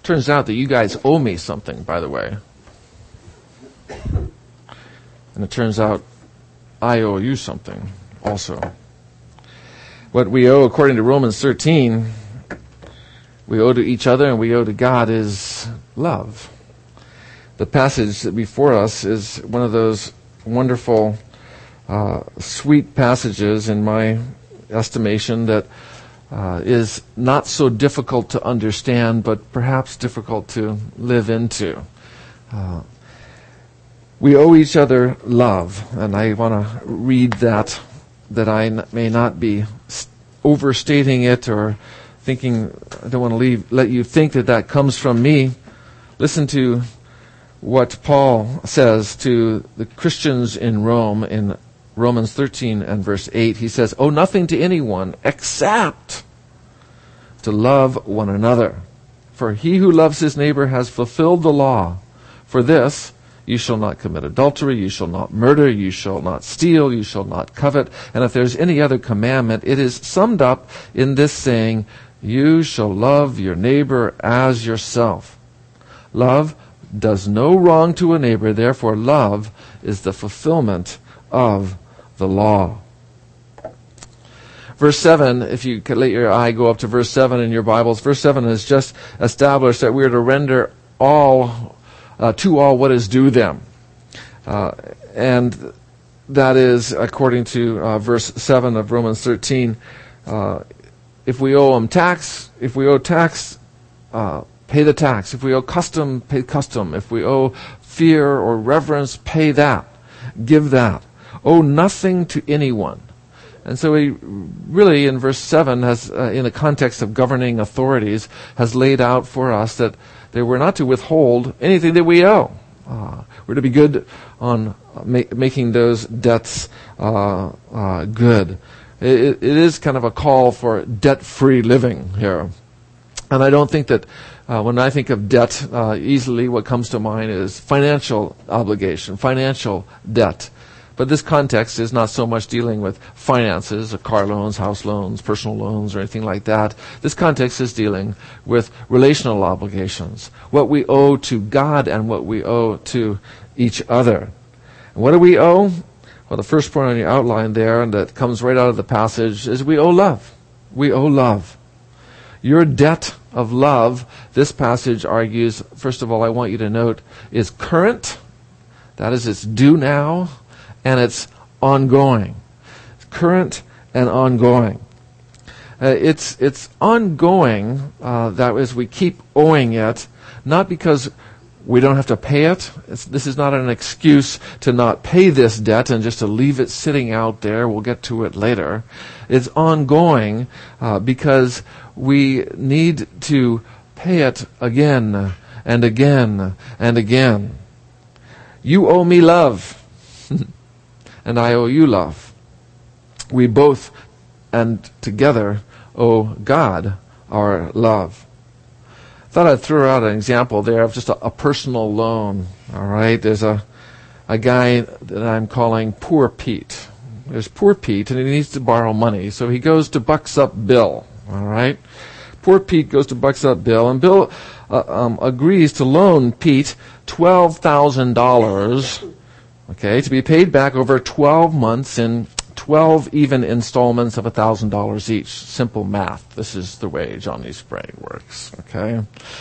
Turns out that you guys owe me something, by the way. And it turns out I owe you something also. What we owe, according to Romans 13, we owe to each other and we owe to God is love. The passage before us is one of those wonderful, sweet passages in my estimation that is not so difficult to understand, but perhaps difficult to live into. We owe each other love, and I want to read that I may not be overstating it or thinking, I don't want to let you think that comes from me. Listen to what Paul says to the Christians in Rome in Romans 13 and verse 8. He says, "Owe nothing to anyone except to love one another. For he who loves his neighbor has fulfilled the law. For this, you shall not commit adultery, you shall not murder, you shall not steal, you shall not covet. And if there's any other commandment, it is summed up in this saying, you shall love your neighbor as yourself. Love does no wrong to a neighbor, therefore love is the fulfillment of the law." Verse 7, if you could let your eye go up to verse 7 in your Bibles, verse 7 has just established that we are to render all to all what is due them. And that is according to verse 7 of Romans 13. If we owe them tax, if we owe tax, pay the tax. If we owe custom, pay custom. If we owe fear or reverence, pay that. Give that. Owe nothing to anyone. And so he really, in verse 7, has, in the context of governing authorities, has laid out for us that we're not to withhold anything that we owe. We're to be good on making those debts good. It is kind of a call for debt-free living here. And I don't think that when I think of debt, easily what comes to mind is financial obligation, financial debt. But this context is not so much dealing with finances, car loans, house loans, personal loans, or anything like that. This context is dealing with relational obligations, what we owe to God and what we owe to each other. And what do we owe? Well, the first point on your outline there, and that comes right out of the passage, is we owe love. We owe love. Your debt of love, this passage argues, first of all, I want you to note, is current. That is, it's due now. And it's ongoing. It's current and ongoing. It's ongoing, that is, we keep owing it, not because we don't have to pay it. This is not an excuse to not pay this debt and just to leave it sitting out there. We'll get to it later. It's ongoing because we need to pay it again and again and again. You owe me love. And I owe you love. We both and together owe God our love. I thought I'd throw out an example there of just a personal loan. All right, there's a guy that I'm calling Poor Pete. There's Poor Pete, and he needs to borrow money, so he goes to Bucks Up Bill. All right, Poor Pete goes to Bucks Up Bill, and Bill agrees to loan Pete $12,000. Okay, to be paid back over 12 months in 12 even installments of $1,000 each. Simple math. This is the way Johnny Sprague works. Okay,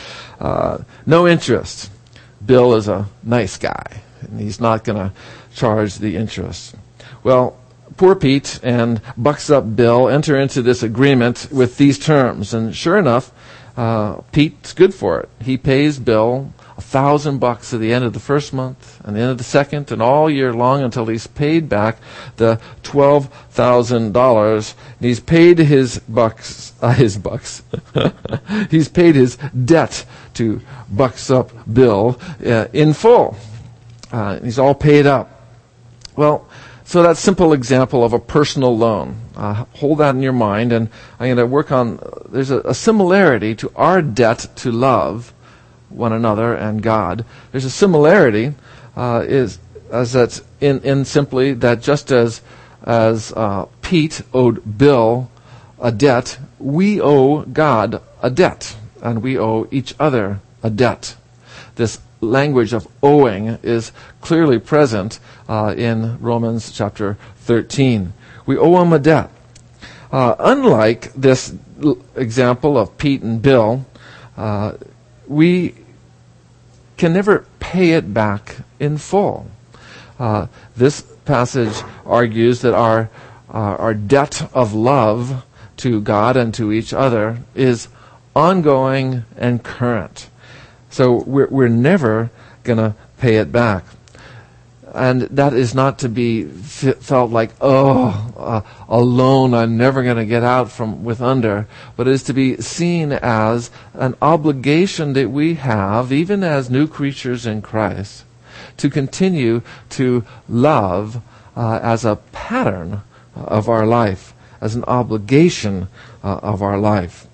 no interest. Bill is a nice guy, and he's not going to charge the interest. Well, Poor Pete and Bucks Up Bill enter into this agreement with these terms, and sure enough, Pete's good for it. He pays Bill $1,000 at the end of the first month and the end of the second, and all year long until he's paid back the $12,000. He's paid his bucks. He's paid his debt to Bucks Up Bill in full. He's all paid up. Well, so that simple example of a personal loan. Hold that in your mind, and I'm going to work on. There's a similarity to our debt to love one another and God. There's a similarity is that in simply that just as Pete owed Bill a debt, we owe God a debt, and we owe each other a debt. This language of owing is clearly present in Romans chapter 13. We owe him a debt. Unlike this example of Pete and Bill, we can never pay it back in full. This passage argues that our debt of love to God and to each other is ongoing and current. So we're never going to pay it back. And that is not to be felt like, alone, I'm never going to get out from with under, but it is to be seen as an obligation that we have, even as new creatures in Christ, to continue to love as a pattern of our life, as an obligation of our life.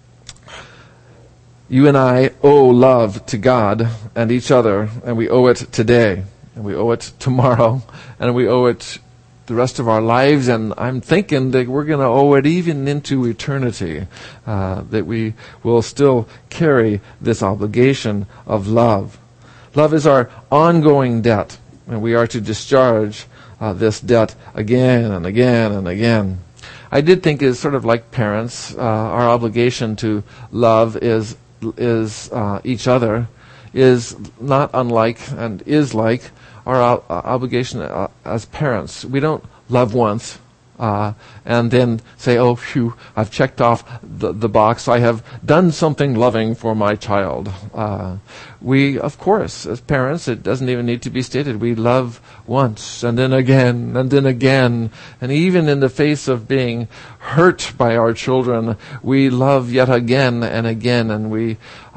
You and I owe love to God and each other, and we owe it today, and we owe it tomorrow, and we owe it the rest of our lives, and I'm thinking that we're going to owe it even into eternity, that we will still carry this obligation of love. Love is our ongoing debt, and we are to discharge this debt again and again and again. I did think it's sort of like parents. Our obligation to love is each other is not unlike and is like our obligation as parents. We don't love once and then say, oh, phew, I've checked off the box. I have done something loving for my child. We, of course, as parents, it doesn't even need to be stated. We love once and then again and then again. And even in the face of being hurt by our children, we love yet again and again. And we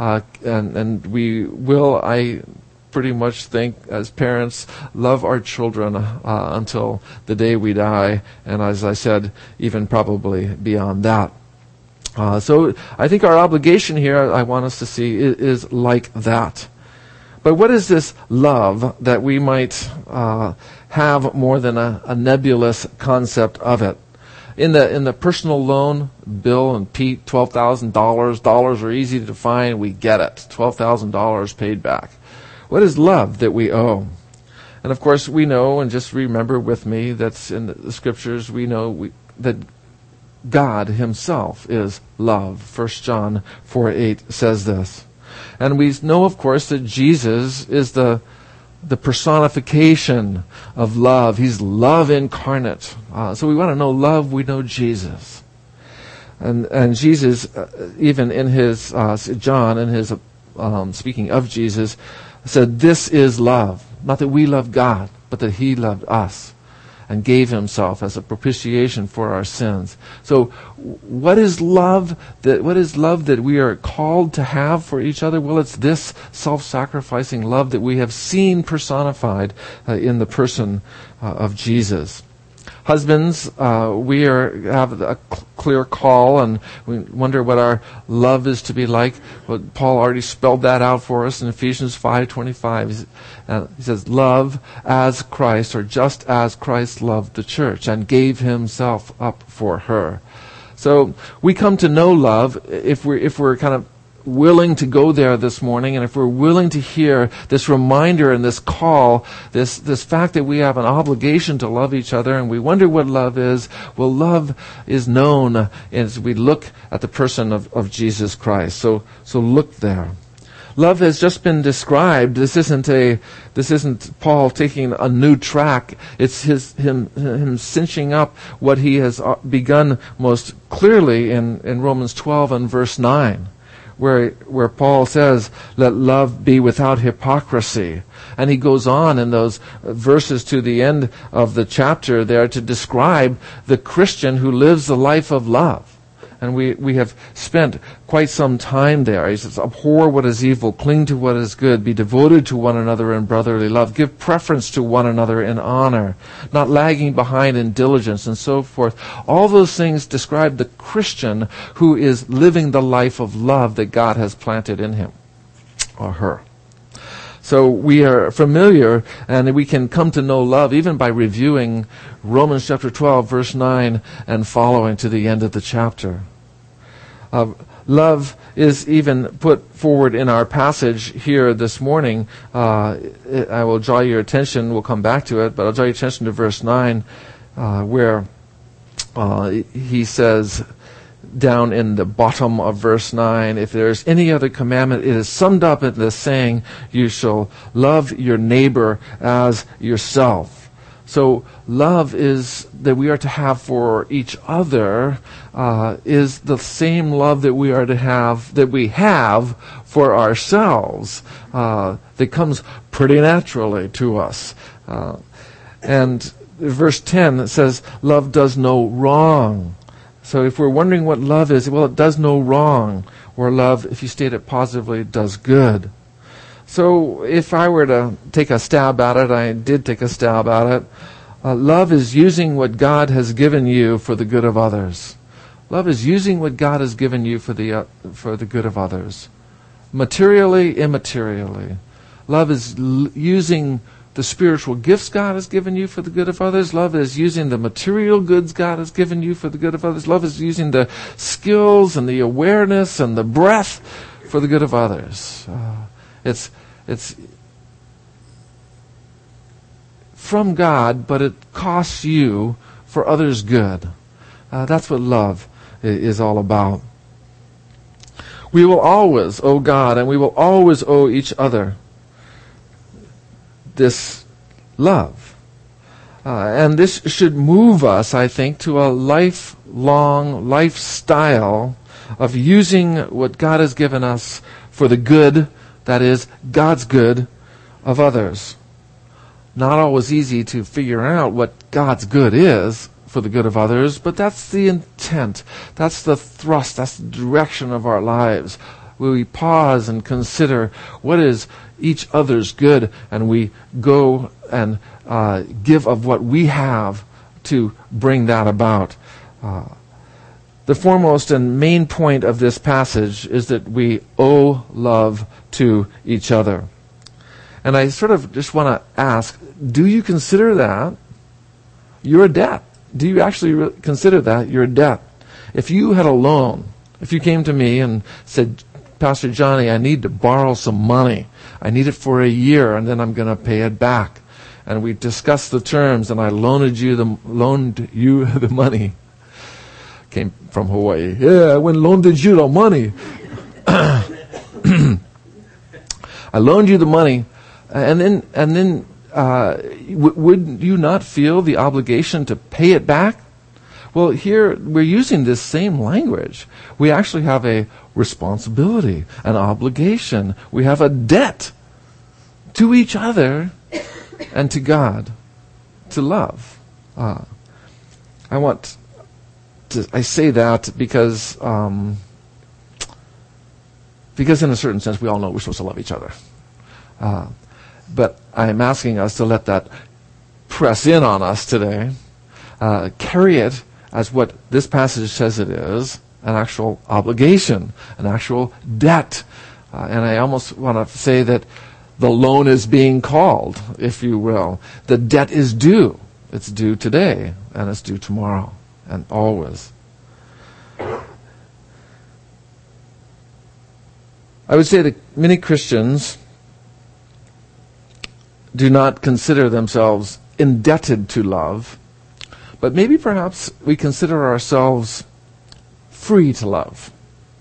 will, I pretty much think, as parents, love our children until the day we die, and as I said, even probably beyond that. So I think our obligation here, I want us to see, is like that. But what is this love that we might have more than a nebulous concept of it? In the personal loan, Bill and Pete, $12,000. Dollars are easy to find. We get it. $12,000 paid back. What is love that we owe? And of course, we know, and just remember with me, that's in the scriptures, we know that God himself is love. 1 John 4:8 says this. And we know, of course, that Jesus is the personification of love. He's love incarnate. So we want to know love, we know Jesus. And Jesus, even in his, John, in his, speaking of Jesus, said, this is love. Not that we love God, but that he loved us and gave himself as a propitiation for our sins. So what is love that we are called to have for each other? Well, it's this self-sacrificing love that we have seen personified in the person of Jesus. Husbands, we have a clear call, and we wonder what our love is to be like. Well, Paul already spelled that out for us in Ephesians 5:25. He says, love as Christ, or just as Christ loved the church and gave himself up for her. So we come to know love if we're kind of willing to go there this morning, and if we're willing to hear this reminder and this call, this fact that we have an obligation to love each other, and we wonder what love is. Well, love is known as we look at the person of Jesus Christ. So look there. Love has just been described. This isn't Paul taking a new track. It's him cinching up what he has begun most clearly in Romans 12 and verse 9. Where Paul says, let love be without hypocrisy. And he goes on in those verses to the end of the chapter there to describe the Christian who lives the life of love. And we have spent quite some time there. He says, abhor what is evil, cling to what is good, be devoted to one another in brotherly love, give preference to one another in honor, not lagging behind in diligence, and so forth. All those things describe the Christian who is living the life of love that God has planted in him or her. So we are familiar, and we can come to know love even by reviewing Romans chapter 12, verse 9, and following to the end of the chapter. love is even put forward in our passage here this morning. I will draw your attention, we'll come back to it, but I'll draw your attention to verse 9, where he says, down in the bottom of verse 9, if there's any other commandment, it is summed up in this saying, you shall love your neighbor as yourself. So love is that we are to have for each other is the same love that we are to have, that we have for ourselves. That comes pretty naturally to us. And verse 10, it says, love does no wrong. So if we're wondering what love is, well, it does no wrong. Or love, if you state it positively, does good. So if I were to take a stab at it, I did take a stab at it. Love is using what God has given you for the good of others. Love is using what God has given you for the good of others. Materially, immaterially. Love is using the spiritual gifts God has given you for the good of others. Love is using the material goods God has given you for the good of others. Love is using the skills and the awareness and the breath for the good of others. It's from God, but it costs you for others' good. That's what love is all about. We will always owe God, and we will always owe each other this love. And this should move us, I think, to a lifelong lifestyle of using what God has given us for the good, that is, God's good, of others. Not always easy to figure out what God's good is for the good of others, but that's the intent. That's the thrust. That's the direction of our lives. We pause and consider what is each other's good, and we go and give of what we have to bring that about. The foremost and main point of this passage is that we owe love to each other. And I sort of just want to ask, do you consider that your debt? Do you actually consider that your debt? If you had a loan, if you came to me and said, Pastor Johnny, I need to borrow some money. I need it for a year, and then I'm going to pay it back. And we discussed the terms, and I loaned you the money. Came from Hawaii. Yeah, I went and loaned you the money. I loaned you the money, and then would you not feel the obligation to pay it back? Well, here we're using this same language. We actually have a responsibility, an obligation. We have a debt to each other and to God to love. I say that because in a certain sense we all know we're supposed to love each other. But I'm asking us to let that press in on us today. Carry it as what this passage says it is, an actual obligation, an actual debt. And I almost want to say that the loan is being called, if you will. The debt is due. It's due today, and it's due tomorrow, and always. I would say that many Christians do not consider themselves indebted to love, but maybe perhaps we consider ourselves free to love.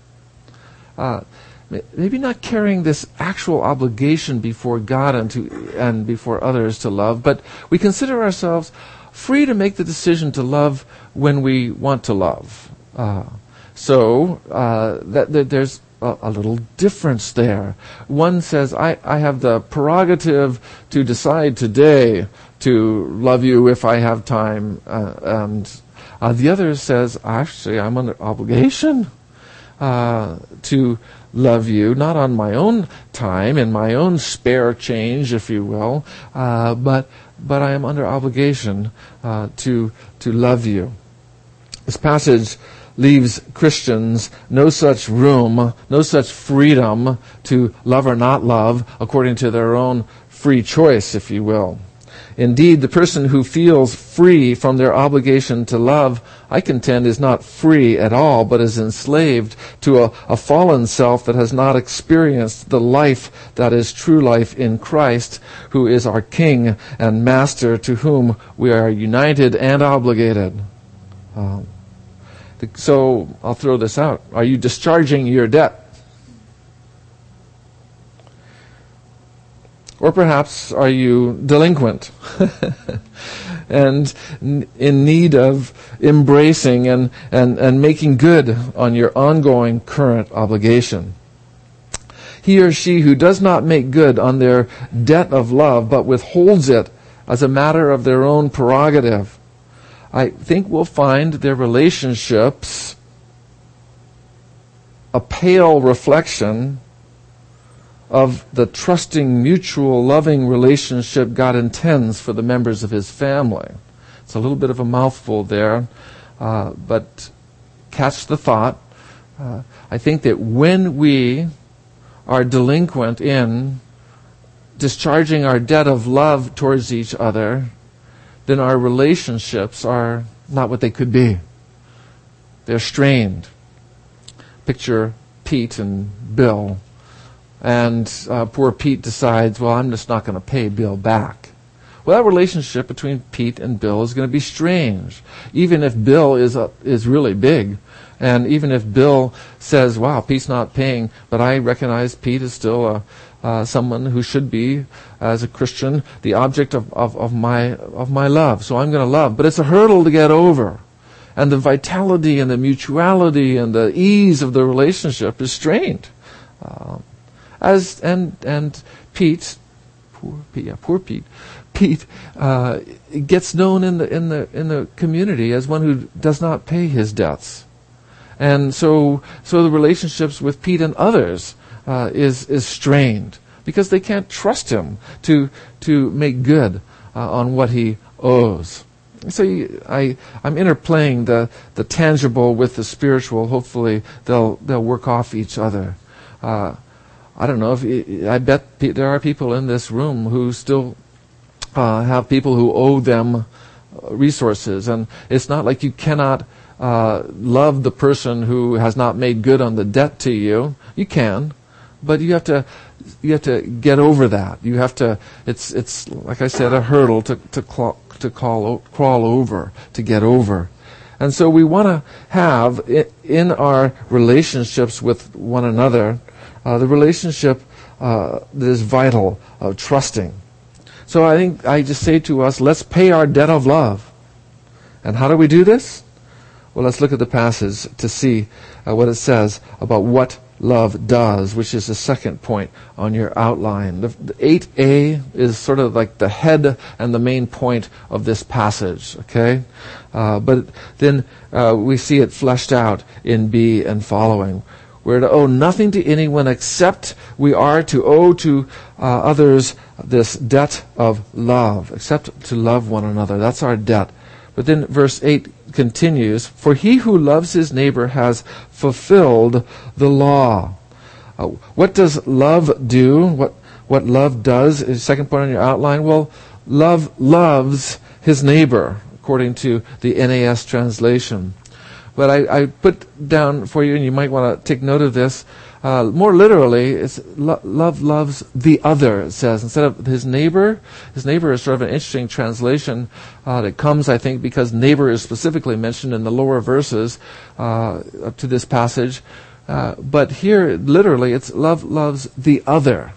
Maybe not carrying this actual obligation before God and before others to love, but we consider ourselves free to make the decision to love when we want to love. There's a little difference there. One says, I have the prerogative to decide today to love you if I have time, and the other says, actually, I'm under obligation to love you, not on my own time, in my own spare change, if you will, but I am under obligation to love you. This passage leaves Christians no such room, no such freedom to love or not love according to their own free choice, if you will. Indeed, the person who feels free from their obligation to love, I contend, is not free at all, but is enslaved to a fallen self that has not experienced the life that is true life in Christ, who is our King and Master, to whom we are united and obligated. So I'll throw this out. Are you discharging your debt? Or perhaps are you delinquent and in need of embracing and making good on your ongoing current obligation? He or she who does not make good on their debt of love but withholds it as a matter of their own prerogative, I think we'll find their relationships a pale reflection of the trusting, mutual, loving relationship God intends for the members of His family. It's a little bit of a mouthful there, but catch the thought. I think that when we are delinquent in discharging our debt of love towards each other, then our relationships are not what they could be. They're strained. Picture Pete and Bill. And poor Pete decides, well, I'm just not going to pay Bill back. Well, that relationship between Pete and Bill is going to be strange. Even if Bill is really big, and even if Bill says, wow, Pete's not paying, but I recognize Pete is still someone who should be, as a Christian, the object of my love. So I'm going to love. But it's a hurdle to get over. And the vitality and the mutuality and the ease of the relationship is strained. And Pete, poor Pete. Pete gets known in the community as one who does not pay his debts, and so the relationships with Pete and others is strained because they can't trust him to make good on what he owes. So I'm interplaying the tangible with the spiritual. Hopefully they'll work off each other. I don't know I bet there are people in this room who still have people who owe them resources, and it's not like you cannot love the person who has not made good on the debt to you. You can, but you have to get over that. You have to. It's like I said, a hurdle to crawl over, to get over. And so we want to have in our relationships with one another the relationship that is vital of trusting. So I think I just say to us, let's pay our debt of love. And how do we do this? Well, let's look at the passage to see what it says about what love does, which is the second point on your outline. The 8a is sort of like the head and the main point of this passage, okay? But then we see it fleshed out in B and following. We're to owe nothing to anyone except we are to owe to others this debt of love, except to love one another. That's our debt. But then verse 8 continues, for he who loves his neighbor has fulfilled the law. What does love do? What love does is second point on your outline. Well, love loves his neighbor, according to the NAS translation. But I put down for you, and you might want to take note of this, more literally, it's love loves the other, it says. Instead of his neighbor is sort of an interesting translation that comes, I think, because neighbor is specifically mentioned in the lower verses up to this passage. But here, literally, it's love loves the other.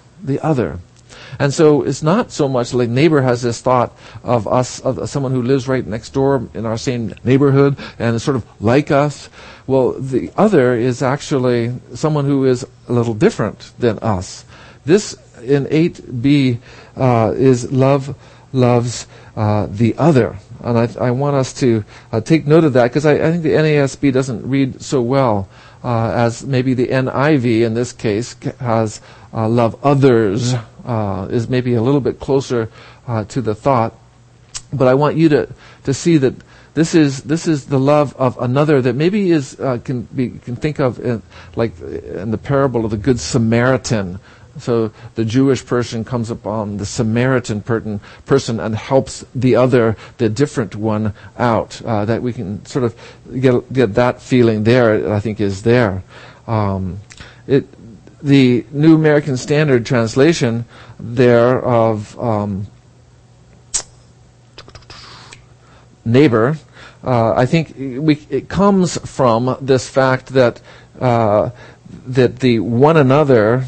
And so it's not so much like neighbor has this thought of us, of someone who lives right next door in our same neighborhood and is sort of like us. Well, the other is actually someone who is a little different than us. This in 8b is love loves the other. And I want us to take note of that because I think the NASB doesn't read so well as maybe the NIV in this case has love others. Is maybe a little bit closer to the thought, but I want you to see that this is the love of another that maybe is can think of like in the parable of the Good Samaritan, So the Jewish person comes upon the Samaritan person and helps the other, the different one, out. That we can sort of get that feeling there, I think, is there. The New American Standard translation there of neighbor, I think it comes from this fact that the one another,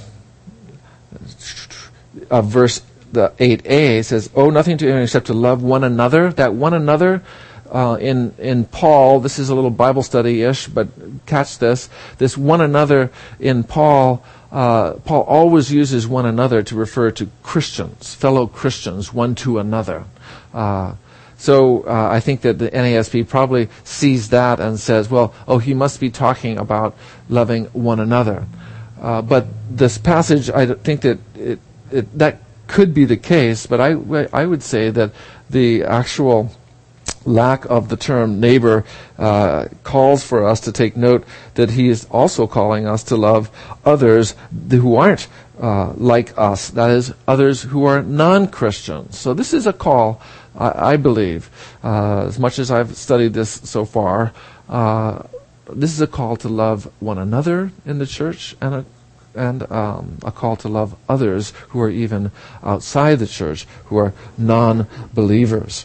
verse 8a says, "Owe nothing to anyone except to love one another." That one another, in Paul, this is a little Bible study-ish, but catch this. This one another in Paul, Paul always uses one another to refer to Christians, fellow Christians, one to another. So I think that the NASB probably sees that and says, well, he must be talking about loving one another. But this passage, I think that that could be the case, but I would say that the actual lack of the term neighbor calls for us to take note that he is also calling us to love others who aren't like us, that is, others who are non-Christians. So this is a call, I believe, as much as I've studied this so far, this is a call to love one another in the church, and a call to love others who are even outside the church, who are non-believers.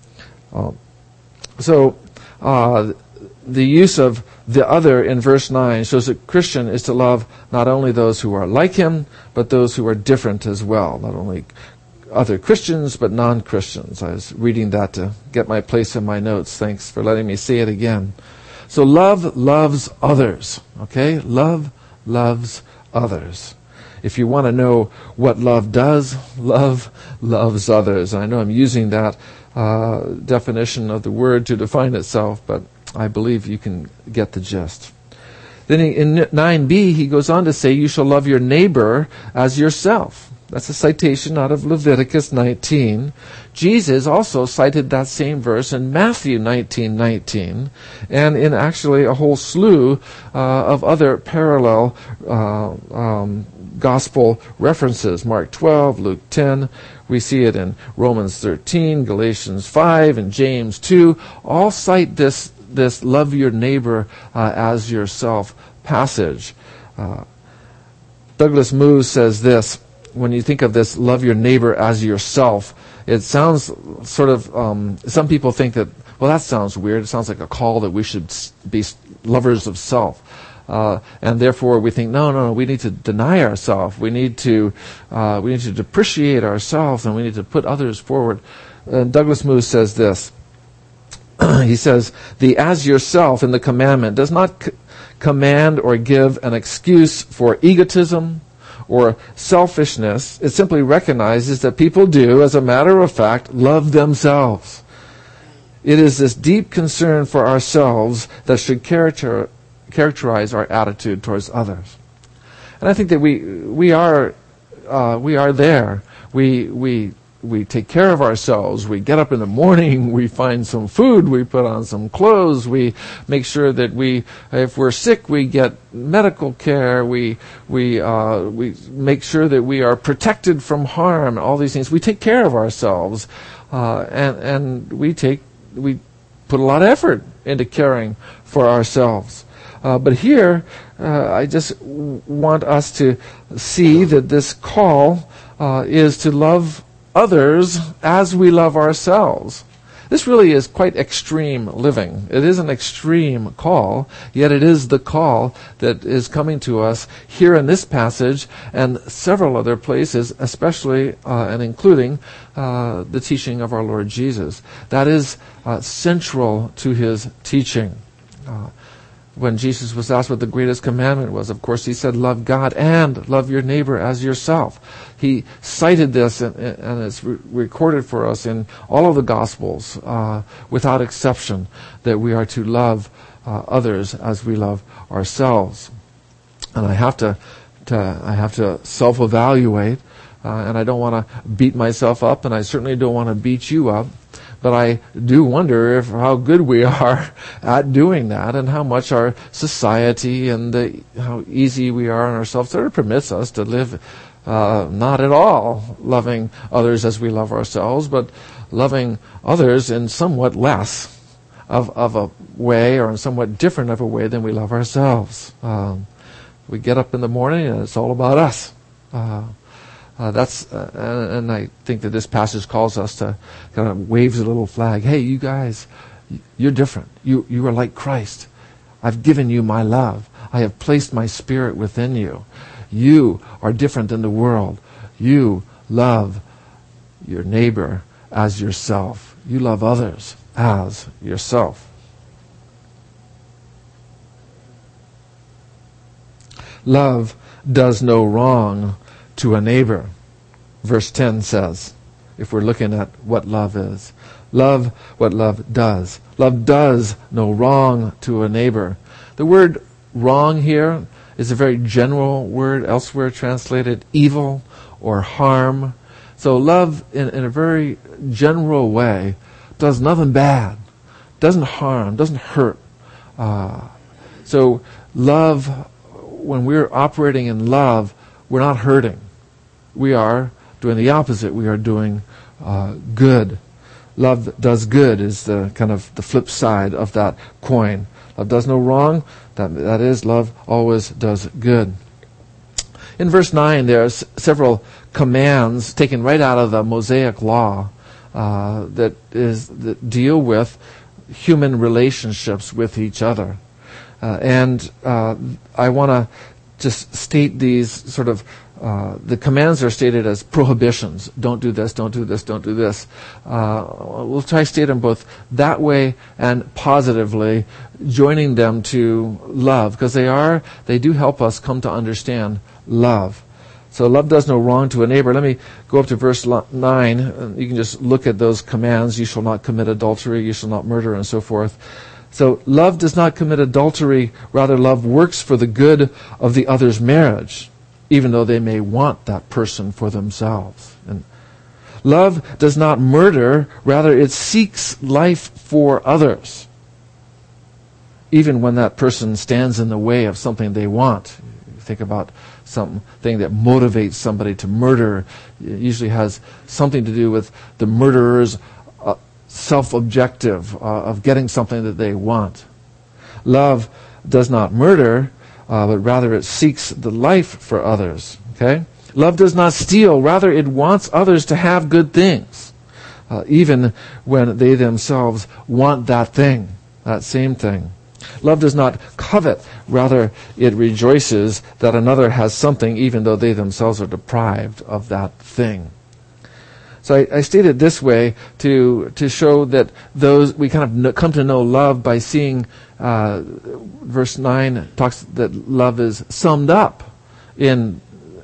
So the use of the other in verse 9 shows that Christian is to love not only those who are like him, but those who are different as well. Not only other Christians, but non-Christians. I was reading that to get my place in my notes. Thanks for letting me say it again. So love loves others. Okay? Love loves others. If you want to know what love does, love loves others. I know I'm using that definition of the word to define itself, but I believe you can get the gist. Then in 9b, he goes on to say, you shall love your neighbor as yourself. That's a citation out of Leviticus 19. Jesus also cited that same verse in Matthew 19:19, and in actually a whole slew of other parallel gospel references. Mark 12, Luke 10. We see it in Romans 13, Galatians 5, and James 2. All cite this love your neighbor as yourself passage. Douglas Moo says this, when you think of this, love your neighbor as yourself, it sounds sort of, some people think that, well, that sounds weird. It sounds like a call that we should be lovers of self. And therefore we think, no, we need to deny ourselves. We need to depreciate ourselves, and we need to put others forward. Douglas Moo says this. He says, the as yourself in the commandment does not command or give an excuse for egotism or selfishness. It simply recognizes that people do, as a matter of fact, love themselves. It is this deep concern for ourselves that should characterize our attitude towards others. And I think that we are there. We take care of ourselves. We get up in the morning. We find some food. We put on some clothes. We make sure that if we're sick, we get medical care. We make sure that we are protected from harm. All these things. We take care of ourselves, and we put a lot of effort into caring for ourselves. But here, I just want us to see that this call is to love others as we love ourselves. This really is quite extreme living. It is an extreme call, yet it is the call that is coming to us here in this passage and several other places, especially and including the teaching of our Lord Jesus. That is central to his teaching. When Jesus was asked what the greatest commandment was, of course, he said, love God and love your neighbor as yourself. He cited this, and it's recorded for us in all of the Gospels, without exception, that we are to love others as we love ourselves. And I have to self-evaluate, and I don't want to beat myself up, and I certainly don't want to beat you up. But I do wonder how good we are at doing that, and how much our society and how easy we are on ourselves sort of permits us to live not at all loving others as we love ourselves, but loving others in somewhat less of a way, or in somewhat different of a way than we love ourselves. We get up in the morning and it's all about us. And I think that this passage calls us to kind of waves a little flag. Hey, you guys, you're different. You are like Christ. I've given you my love. I have placed my Spirit within you. You are different than the world. You love your neighbor as yourself. You love others as yourself. Love does no wrong to a neighbor. Verse 10 says, if we're looking at what love is, love what love does. Love does no wrong to a neighbor. The word wrong here is a very general word, elsewhere translated evil or harm. So love, in a very general way, does nothing bad, doesn't harm, doesn't hurt. So love, when we're operating in love, we're not hurting. We are doing the opposite. We are doing good. Love does good is the kind of the flip side of that coin. Love does no wrong. That is, love always does good. In verse 9, there's several commands taken right out of the Mosaic Law that deal with human relationships with each other. And I want to just state these sort of, the commands are stated as prohibitions. Don't do this, don't do this, don't do this. We'll try to state them both that way and positively, joining them to love, because they do help us come to understand love. So love does no wrong to a neighbor. Let me go up to verse 9. You can just look at those commands. You shall not commit adultery, you shall not murder, and so forth. So love does not commit adultery, rather love works for the good of the other's marriage, even though they may want that person for themselves. And love does not murder, rather it seeks life for others, even when that person stands in the way of something they want. Think about something that motivates somebody to murder. It usually has something to do with the murderer's self-objective of getting something that they want. Love does not murder, but rather it seeks the life for others. Okay? Love does not steal, rather it wants others to have good things, even when they themselves want that thing, that same thing. Love does not covet, rather it rejoices that another has something, even though they themselves are deprived of that thing. So I state it this way to show that those we kind of come to know love by seeing verse 9 talks that love is summed up in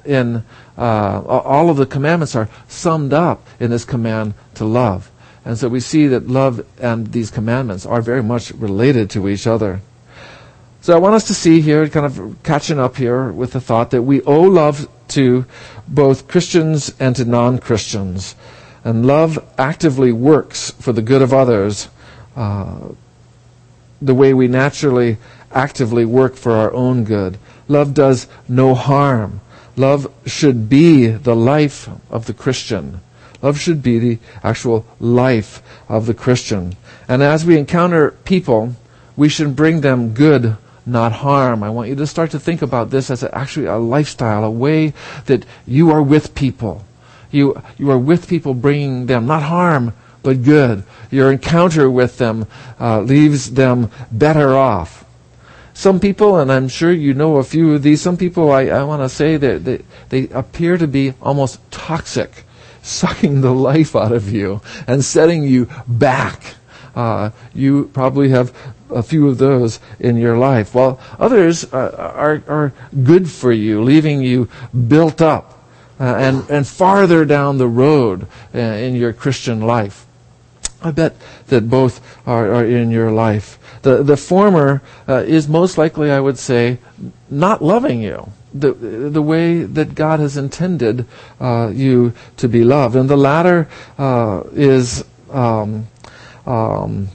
all of the commandments are summed up in this command to love. And so we see that love and these commandments are very much related to each other. So I want us to see here, kind of catching up here with the thought that we owe love to both Christians and to non-Christians. And love actively works for the good of others the way we naturally actively work for our own good. Love does no harm. Love should be the life of the Christian. Love should be the actual life of the Christian. And as we encounter people, we should bring them good, not harm. I want you to start to think about this as actually a lifestyle, a way that you are with people. You are with people, bringing them not harm, but good. Your encounter with them leaves them better off. Some people, and I'm sure you know a few of these, some people I want to say that they appear to be almost toxic, sucking the life out of you and setting you back. You probably have a few of those in your life, while others are good for you, leaving you built up and farther down the road in your Christian life. I bet that both are in your life. The former is most likely, I would say, not loving you the way that God has intended you to be loved. And the latter is and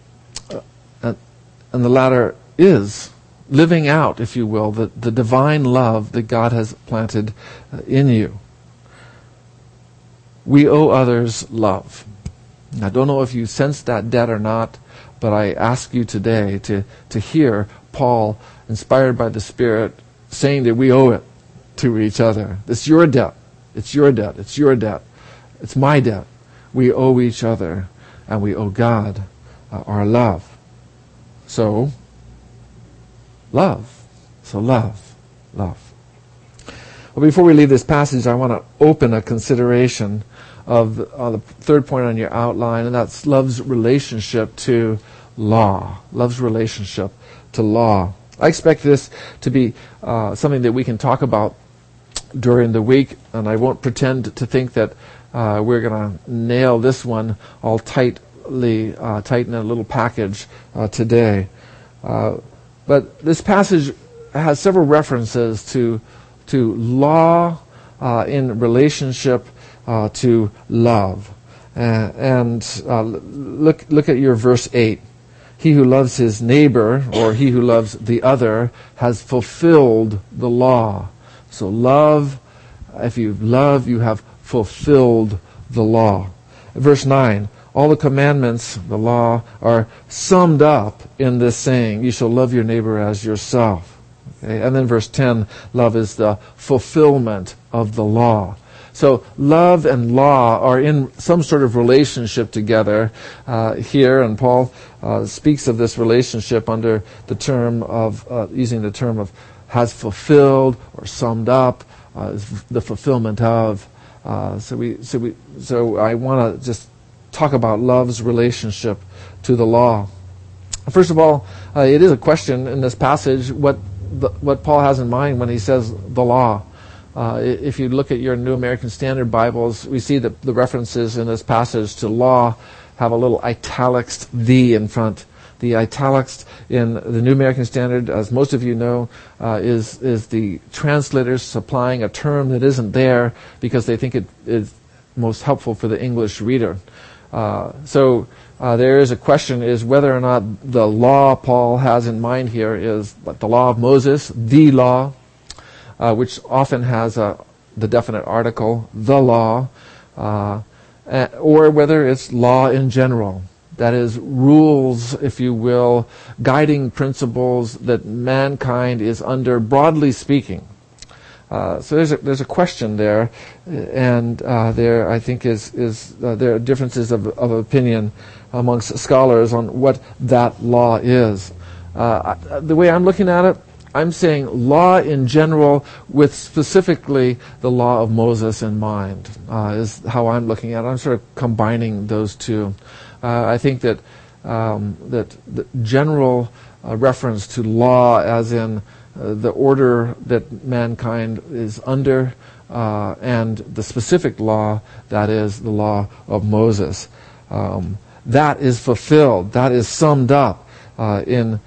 the latter is living out, if you will, the divine love that God has planted in you. We owe others love. I don't know if you sense that debt or not, but I ask you today to hear Paul, inspired by the Spirit, saying that we owe it to each other. It's your debt. It's your debt. It's your debt. It's my debt. We owe each other, and we owe God our love. So, love. So love. Love. Well, before we leave this passage, I want to open a consideration of the third point on your outline, and that's love's relationship to law. Love's relationship to law. I expect this to be something that we can talk about during the week, and I won't pretend to think that we're going to nail this one all tight in a little package today. But this passage has several references to law in relationship to love. Look at your verse 8. He who loves his neighbor, or he who loves the other, has fulfilled the law. So love, if you love, you have fulfilled the law. Verse 9, all the commandments, the law, are summed up in this saying, you shall love your neighbor as yourself. Okay? And then verse 10, love is the fulfillment of the law. So love and law are in some sort of relationship together here, and Paul speaks of this relationship under the term of, using the term of has fulfilled or summed up, the fulfillment of. So I want to just talk about love's relationship to the law. First of all, it is a question in this passage what Paul has in mind when he says the law. If you look at your New American Standard Bibles, we see that the references in this passage to law have a little italics "the" in front. The italics in the New American Standard, as most of you know, is the translators supplying a term that isn't there because they think it is most helpful for the English reader. So there is a question, is whether or not the law Paul has in mind here is the law of Moses, the law, which often has the definite article, the law, or whether it's law in general. That is, rules, if you will, guiding principles that mankind is under, broadly speaking. So there's a question there, and there I think there are differences of opinion amongst scholars on what that law is. The way I'm looking at it, I'm saying law in general with specifically the law of Moses in mind is how I'm looking at it. I'm sort of combining those two. I think that the general reference to law as in the order that mankind is under and the specific law, that is the law of Moses. That is fulfilled. That is summed up in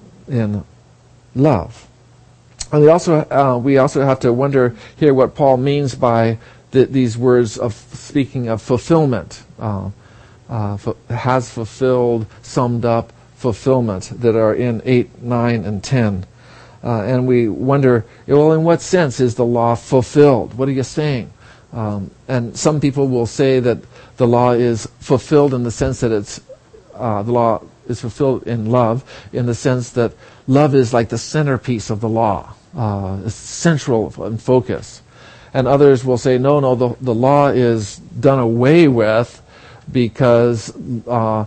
love. And we also have to wonder here what Paul means by these words of speaking of fulfillment. Has fulfilled, summed up, fulfillment that are in 8, 9, and 10. And we wonder, well, in what sense is the law fulfilled? What are you saying? And some people will say that the law is fulfilled in the sense that the law is fulfilled in love, in the sense that love is like the centerpiece of the law. It's central in focus. And others will say, no, the law is done away with because the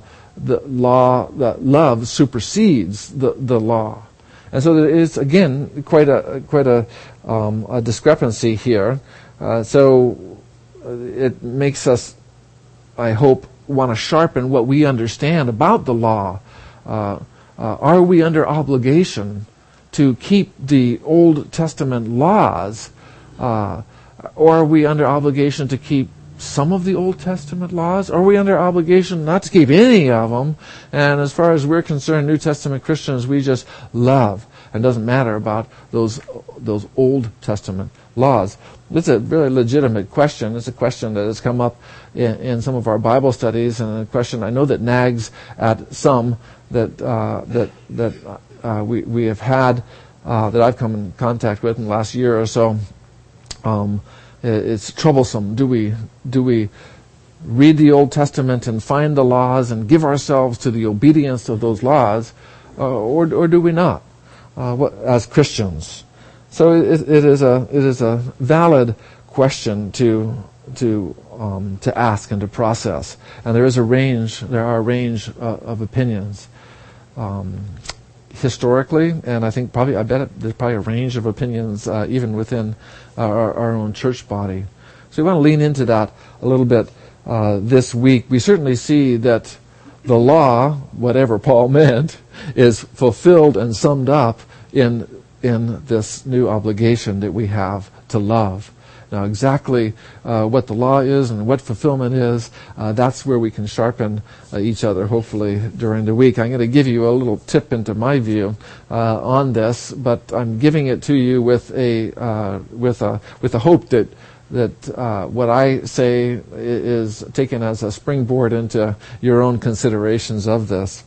love supersedes the law. And so there is, again, quite a discrepancy here. So it makes us, I hope, want to sharpen what we understand about the law. Are we under obligation to keep the Old Testament laws, or are we under obligation to keep some of the Old Testament laws? Are we under obligation not to keep any of them? And as far as we're concerned, New Testament Christians, we just love. And it doesn't matter about those Old Testament laws? It's a really legitimate question. It's a question that has come up in some of our Bible studies, and a question I know that nags at some that we have had, that I've come in contact with in the last year or so. It's troublesome. Do we read the Old Testament and find the laws and give ourselves to the obedience of those laws, or do we not, as Christians? So it is a valid question to ask and to process, and there are a range of opinions historically, and I bet there's probably a range of opinions even within our own church body. So we want to lean into that a little bit this week. We certainly see that the law, whatever Paul meant, is fulfilled and summed up in this new obligation that we have to love. Now, exactly what the law is and what fulfillment is, that's where we can sharpen each other, hopefully, during the week. I'm going to give you a little tip into my view on this, but I'm giving it to you with a hope that what I say is taken as a springboard into your own considerations of this.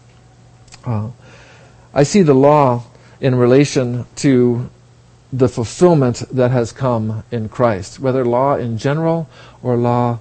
I see the law in relation to the fulfillment that has come in Christ, whether law in general or law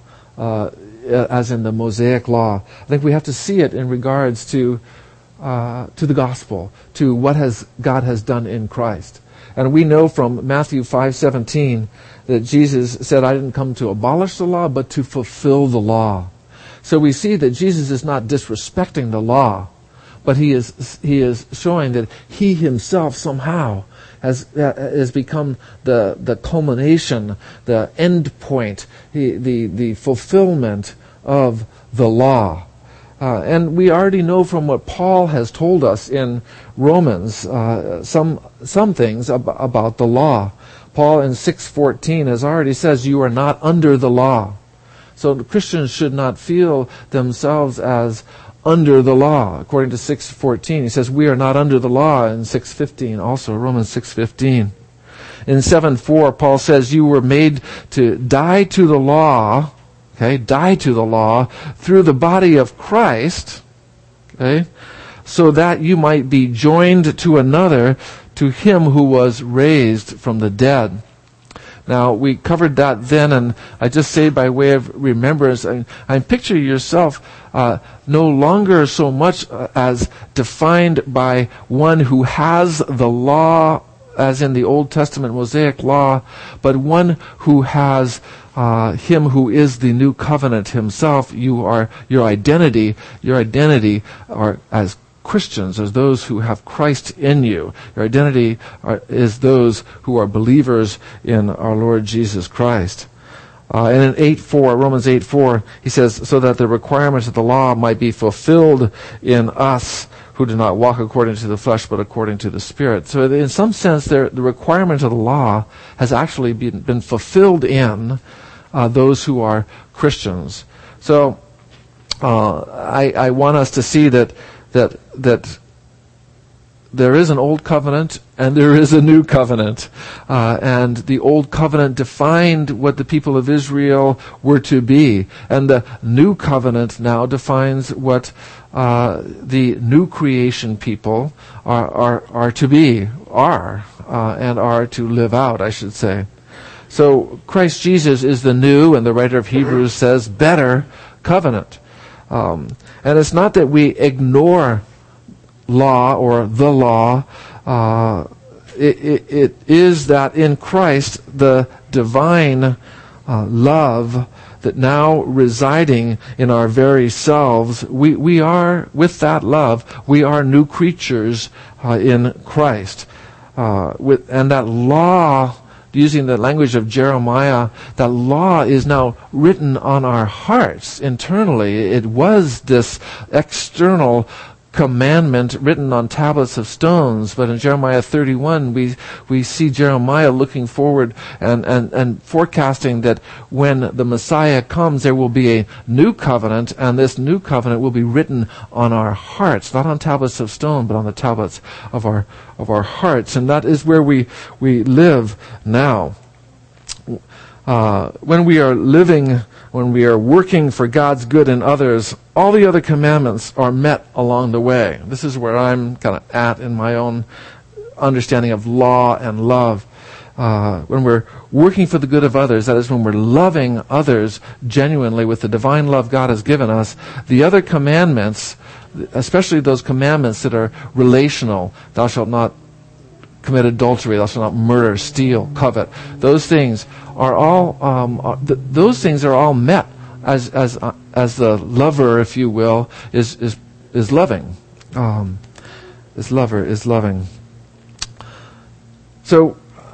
as in the Mosaic law. I think we have to see it in regards to the gospel, to what God has done in Christ. And we know from Matthew 5:17 that Jesus said, "I didn't come to abolish the law, but to fulfill the law." So we see that Jesus is not disrespecting the law, but he is showing that he himself somehow has become the culmination, the end point, the fulfillment of the law. And we already know from what Paul has told us in Romans some things about the law. Paul in 6:14 has already says, "You are not under the law." So Christians should not feel themselves as under the law. According to 6:14, he says we are not under the law. In 6:15, also Romans 6:15. In 7:4, Paul says you were made to die to the law. Okay, die to the law through the body of Christ. Okay, so that you might be joined to another, to him who was raised from the dead. Now, we covered that then, and I just say by way of remembrance, I picture yourself no longer so much as defined by one who has the law, as in the Old Testament Mosaic law, but one who has him who is the new covenant himself. Your identity are as Christians, as those who have Christ in you. Your identity is those who are believers in our Lord Jesus Christ. And in 8:4, Romans 8:4, he says, so that the requirements of the law might be fulfilled in us who do not walk according to the flesh, but according to the Spirit. So in some sense, the requirement of the law has actually been fulfilled in those who are Christians. So I want us to see that there is an old covenant and there is a new covenant. And the old covenant defined what the people of Israel were to be. And the new covenant now defines what the new creation people are to be, and are to live out, I should say. So Christ Jesus is the new, and the writer of Hebrews says, better covenant. And it's not that we ignore law or the law. It is that in Christ, the divine love that now residing in our very selves, we are, with that love, we are new creatures in Christ. And that law, using the language of Jeremiah, that law is now written on our hearts internally. It was this external commandment written on tablets of stones, but in Jeremiah 31 we see Jeremiah looking forward and forecasting that when the Messiah comes there will be a new covenant, and this new covenant will be written on our hearts, not on tablets of stone, but on the tablets of our hearts. And that is where we live now. when we are living, when we are working for God's good in others, all the other commandments are met along the way. This is where I'm kind of at in my own understanding of law and love. When we're working for the good of others, that is when we're loving others genuinely with the divine love God has given us, the other commandments, especially those commandments that are relational, thou shalt not commit adultery, thou shalt not murder, steal, covet, those things are all met as the lover, if you will, is loving. This lover is loving. So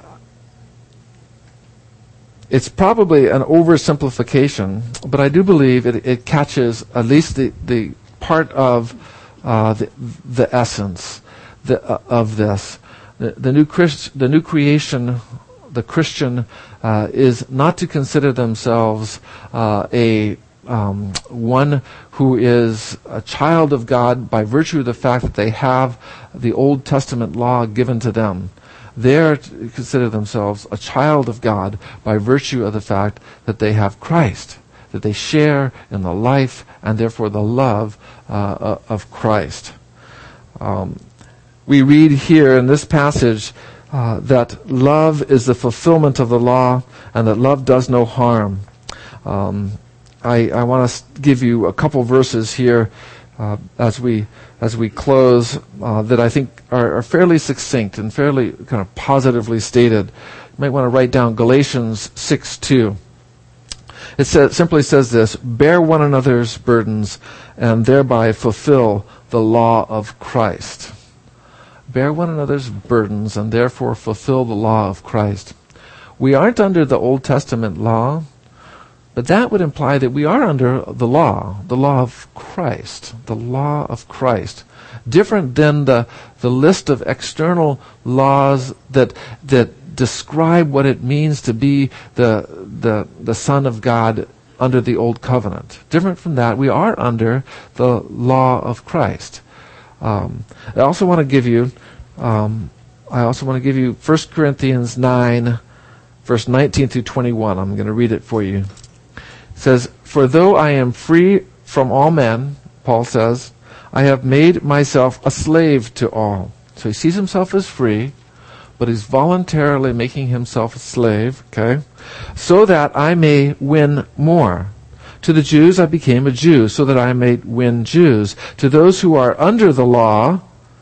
it's probably an oversimplification, but I do believe it catches at least the part of the essence of this. The new creation, the Christian, is not to consider themselves one who is a child of God by virtue of the fact that they have the Old Testament law given to them. They are to consider themselves a child of God by virtue of the fact that they have Christ, that they share in the life and therefore the love of Christ. We read here in this passage that love is the fulfillment of the law and that love does no harm. I want to give you a couple verses here as we close that I think are fairly succinct and fairly kind of positively stated. You might want to write down Galatians 6:2. It simply says this: bear one another's burdens and thereby fulfill the law of Christ. Bear one another's burdens and therefore fulfill the law of Christ. We aren't under the Old Testament law, but that would imply that we are under the law of Christ, the law of Christ. Different than the list of external laws that describe what it means to be the Son of God under the Old Covenant. Different from that, we are under the law of Christ. I also want to give you 1 Corinthians 9, verse 19 through 21. I'm going to read it for you. It says, for though I am free from all men, Paul says, I have made myself a slave to all. So he sees himself as free, but he's voluntarily making himself a slave, okay? So that I may win more. To the Jews I became a Jew, so that I may win Jews. To those who are under the law,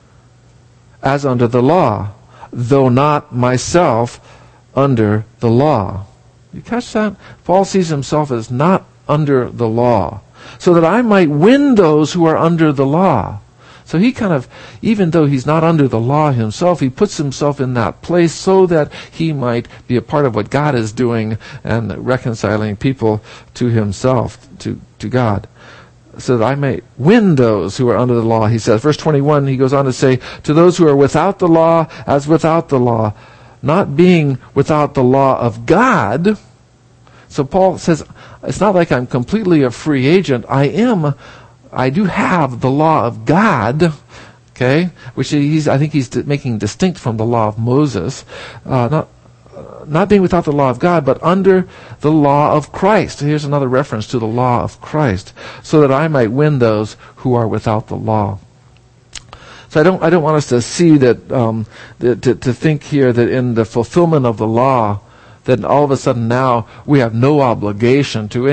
as under the law, though not myself under the law. You catch that? Paul sees himself as not under the law, so that I might win those who are under the law. So he kind of, even though he's not under the law himself, he puts himself in that place so that he might be a part of what God is doing and reconciling people to himself, to God. So that I may win those who are under the law, he says. Verse 21, he goes on to say, to those who are without the law, as without the law, not being without the law of God. So Paul says, it's not like I'm completely a free agent. I do have the law of God, okay, which I think he's making distinct from the law of Moses. Not being without the law of God, but under the law of Christ. Here's another reference to the law of Christ, so that I might win those who are without the law. So I don't want us to see that, to think here that in the fulfillment of the law, that all of a sudden now we have no obligation to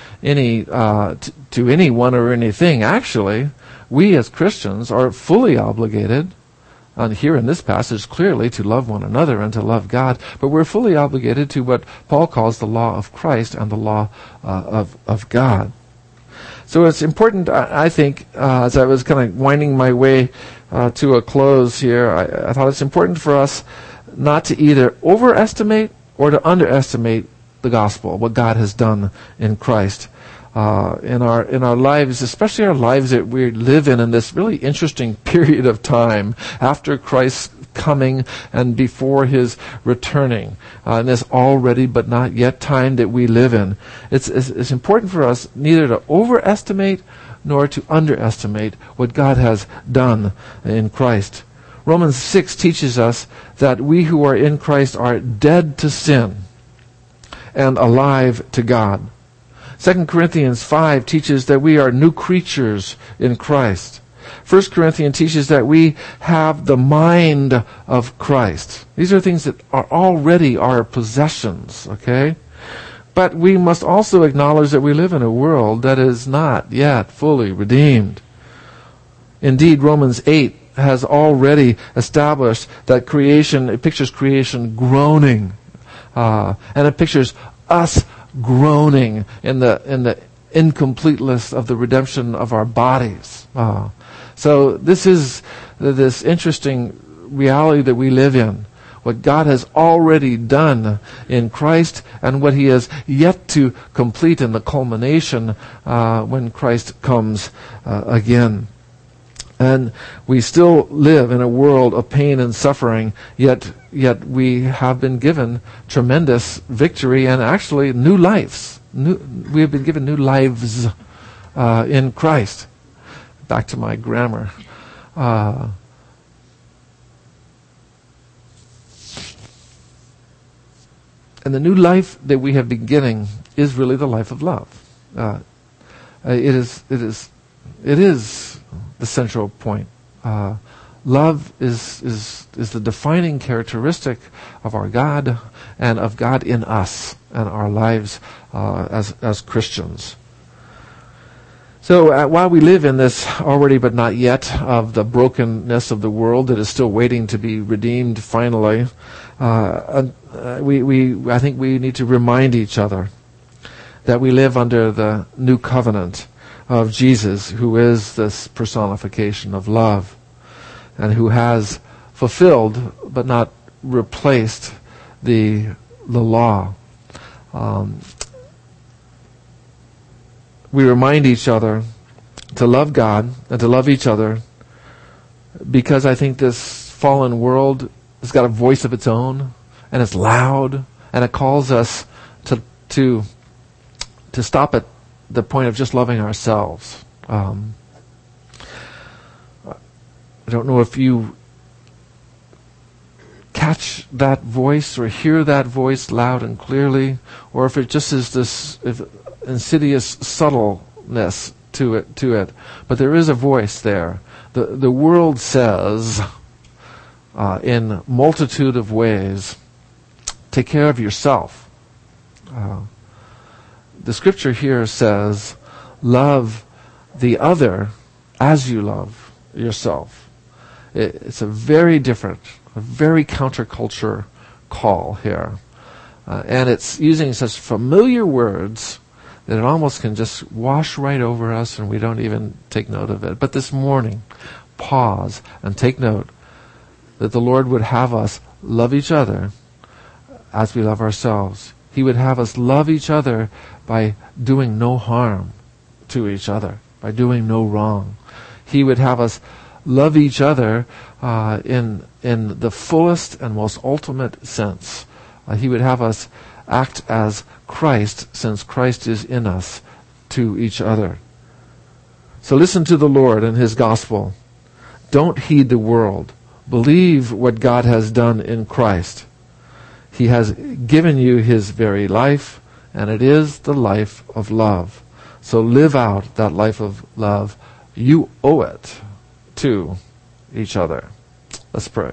anyone or anything. Actually, we as Christians are fully obligated, and here in this passage clearly, to love one another and to love God, but we're fully obligated to what Paul calls the law of Christ and the law of God. So it's important, I think, as I was kind of winding my way to a close here, I thought it's important for us not to either overestimate or to underestimate the gospel, what God has done in Christ. In our lives, especially our lives that we live in this really interesting period of time after Christ's coming and before his returning, in this already but not yet time that we live in. It's important for us neither to overestimate nor to underestimate what God has done in Christ. Romans 6 teaches us that we who are in Christ are dead to sin. and alive to God. 2 Corinthians 5 teaches that we are new creatures in Christ. 1 Corinthians teaches that we have the mind of Christ. These are things that are already our possessions, okay? But we must also acknowledge that we live in a world that is not yet fully redeemed. Indeed, Romans 8 has already established that creation, it pictures creation groaning. And it pictures us groaning in the incompleteness of the redemption of our bodies. So this is this interesting reality that we live in. What God has already done in Christ and what He has yet to complete in the culmination when Christ comes again. And we still live in a world of pain and suffering, yet we have been given tremendous victory and actually new lives. We have been given new lives in Christ. Back to my grammar. And the new life that we have been getting is really the life of love. It is the central point. Love is the defining characteristic of our God and of God in us and our lives as Christians. So while we live in this already but not yet of the brokenness of the world that is still waiting to be redeemed finally, I think we need to remind each other that we live under the new covenant of Jesus, who is this personification of love and who has fulfilled but not replaced the law. We remind each other to love God and to love each other because I think this fallen world has got a voice of its own and it's loud and it calls us to stop at the point of just loving ourselves. I don't know if you catch that voice or hear that voice loud and clearly, or if it just is this insidious subtleness to it. But there is a voice there. The world says, in multitude of ways, take care of yourself. The scripture here says, love the other as you love yourself. It's a very different, a very counterculture call here. And it's using such familiar words that it almost can just wash right over us and we don't even take note of it. But this morning, pause and take note that the Lord would have us love each other as we love ourselves. He would have us love each other by doing no harm to each other, by doing no wrong. He would have us love each other in the fullest and most ultimate sense. He would have us act as Christ, since Christ is in us, to each other. So listen to the Lord and His gospel. Don't heed the world. Believe what God has done in Christ. He has given you His very life, and it is the life of love. So live out that life of love. You owe it to each other. Let's pray.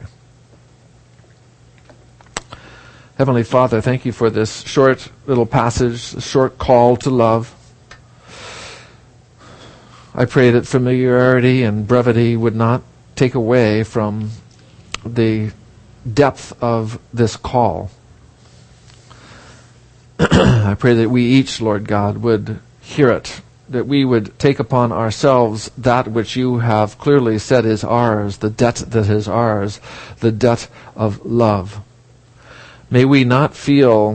Heavenly Father, thank you for this short little passage, a short call to love. I pray that familiarity and brevity would not take away from the depth of this call. I pray that we each, Lord God, would hear it, that we would take upon ourselves that which you have clearly said is ours, the debt that is ours, the debt of love. May we not feel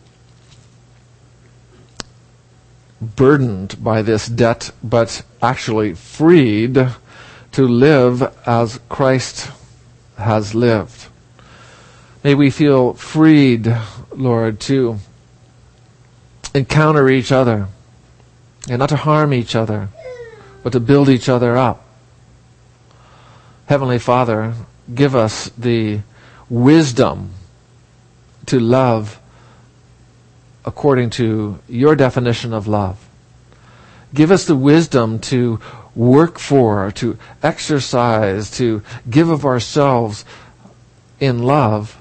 burdened by this debt, but actually freed to live as Christ has lived. May we feel freed, Lord, to encounter each other and not to harm each other, but to build each other up. Heavenly Father, give us the wisdom to love according to your definition of love. Give us the wisdom to work for, to exercise, to give of ourselves in love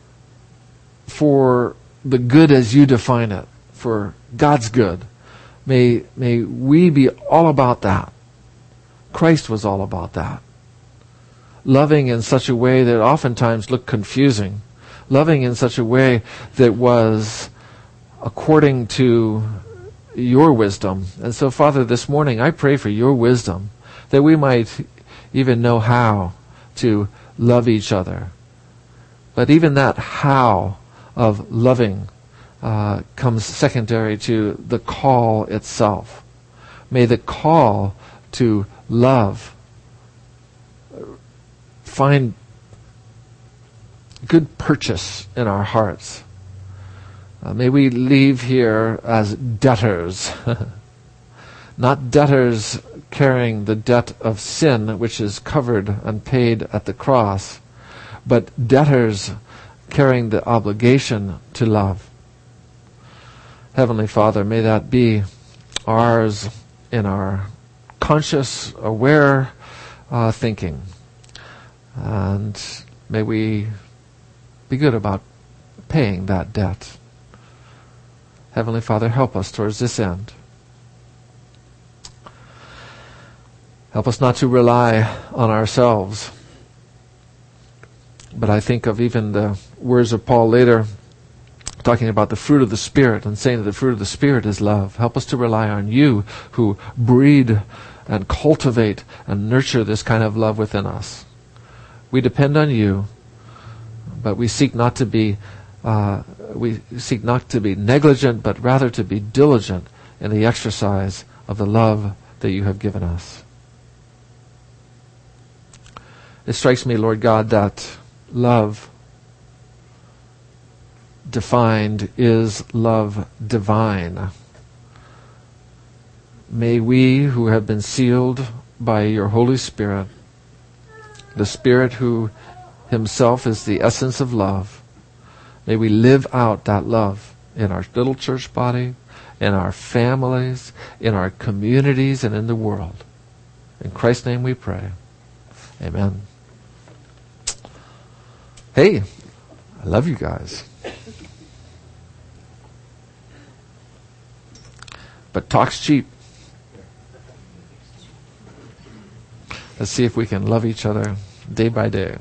for the good as you define it, for God's good. May we be all about that. Christ was all about that. Loving in such a way that oftentimes looked confusing. Loving in such a way that was according to your wisdom. And so, Father, this morning I pray for your wisdom, that we might even know how to love each other. But even that how of loving comes secondary to the call itself. May the call to love find good purchase in our hearts. May we leave here as debtors, not debtors carrying the debt of sin which is covered and paid at the cross, but debtors carrying the obligation to love. Heavenly Father, may that be ours in our conscious, aware thinking. And may we be good about paying that debt. Heavenly Father, help us towards this end. Help us not to rely on ourselves. But I think of even the words of Paul later, talking about the fruit of the Spirit and saying that the fruit of the Spirit is love. Help us to rely on you who breed and cultivate and nurture this kind of love within us. We depend on you, but we seek not to be negligent, but rather to be diligent in the exercise of the love that you have given us. It strikes me, Lord God, that love defined is love divine. May we who have been sealed by your Holy Spirit, the Spirit who himself is the essence of love, may we live out that love in our little church body, in our families, in our communities, and in the world. In Christ's name we pray. Amen. Hey, I love you guys. But talk's cheap. Let's see if we can love each other day by day.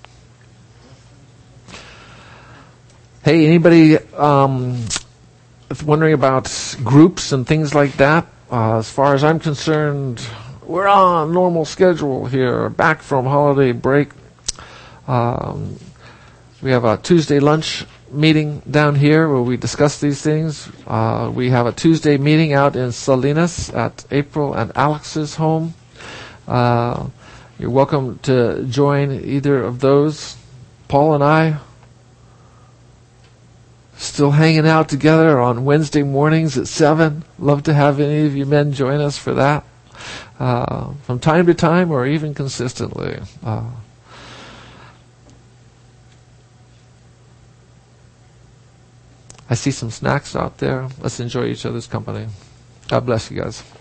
Hey, anybody wondering about groups and things like that? As far as I'm concerned, we're on normal schedule here, back from holiday break. We have a Tuesday lunch meeting down here where we discuss these things. We have a Tuesday meeting out in Salinas at April and Alex's home. You're welcome to join either of those. Paul and I still hanging out together on Wednesday mornings at 7. Love to have any of you men join us for that. From time to time or even consistently. I see some snacks out there. Let's enjoy each other's company. God bless you guys.